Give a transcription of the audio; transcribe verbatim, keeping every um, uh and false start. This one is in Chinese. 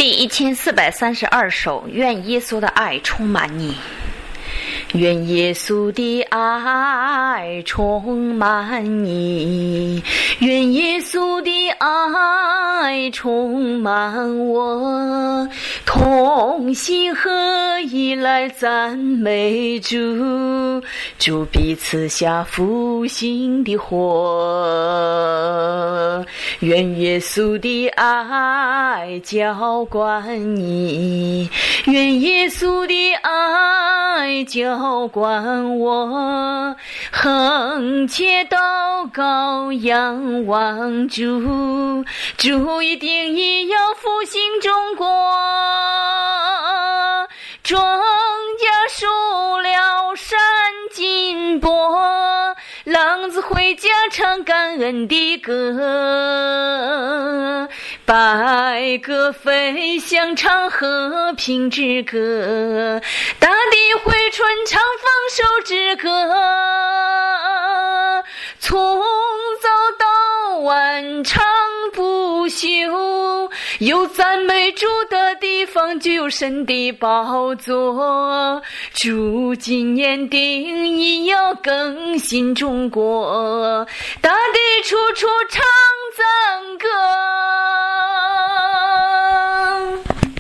第一千四百三十二首，愿耶稣的爱充满你。愿耶稣的爱充满你，愿耶稣的爱充满我，同心合一来赞美主，主必赐下复兴的火。愿耶稣的爱浇灌你，愿耶稣的爱浇灌我，横切祷告仰望主，主一定也要复兴中国。庄稼熟了山金簸，浪子回家唱感恩的歌，百鸽飞翔唱和平之歌，大地回春唱丰收之歌，从早到晚唱不休，有赞美主的地方就有神的宝座，主今年定义要更新中国，大地处处唱赞歌。